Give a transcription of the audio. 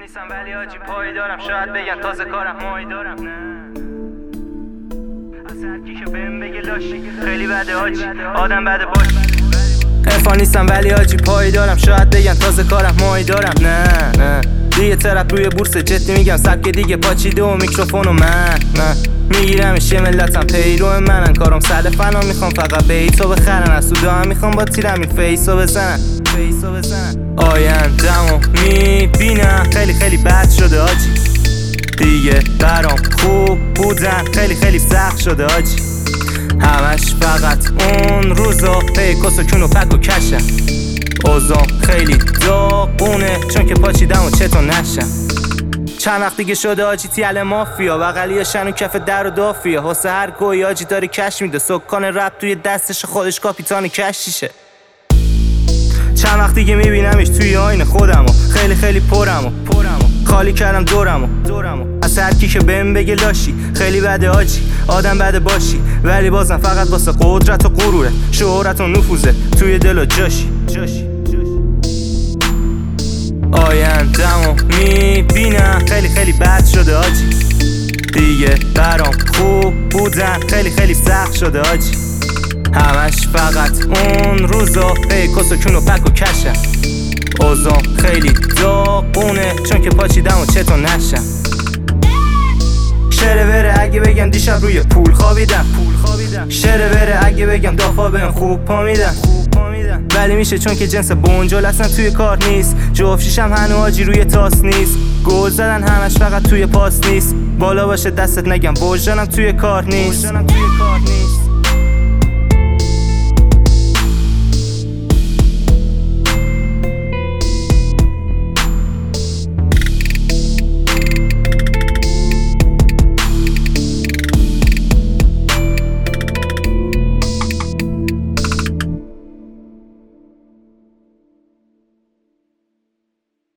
نیستم ولی آجی پای دارم، شاید بگن تازه کارم مای دارم. نه از هر کی که بهم بگه لاشی خیلی بده آجی، آدم بده باش. عرفان نیستم ولی آجی پای دارم، شاید بگن تازه کارم مای دارم. نه دیگه طرف روی بورس جدی میگم، سبک دیگه پاچیده و میکروفونو من میگیرمش. یه ملتم پیرو منن، کارم سلفن و میخوام فقط بیتو بخرن. از سودا هم میخوام با تیرم این فیسو بزنن. آیندمو میبینم خیلی بد شده آجی، دیگه برام خوب بودن خیلی سخت شده آجی. همش فقط اون روزا پیکس و کون و پک و کشم. اوزام خیلی داغونه چون که پاچیدم و چطور نشم. چند وقت دیگه شده آجی تیل مافیا، بغلی شنو کف در و دافیه. حسه هر گوی آجی داره کش میده، سکان رپ توی دستش خودش کاپیتان کشیشه. چند وقت دیگه میبینمش توی آینه خودمو، خیلی پرمو خالی کردم دورمو. از هر کی که بهم بگه لاشی خیلی بده آجی، آدم بده باشی، ولی بازم فقط واسه قدرت و غروره، شهرت و نفوذه توی دل و جاشی. آیندمو میبینم خیلی بد شده آجی، دیگه برام خوب بودن خیلی سخت شده آجی. همش فقط اون روزا پیکس و کون و پک و کشم. اوزام خیلی داغونه چون که پاچیدم و چطور نشم. شعره بره اگه بگم دیشب روی پول خوابیدم. شعره بره اگه بگم دافا بهم خوب پا میدن. ولی میشه چون که جنس بونجل اصلا توی کار نیست. جفت شیشم هنو آجی روی تاس نیست. گل زدن همش فقط توی پاس نیست. بالا باشه دستت نگم وجدانم توی کار نیست.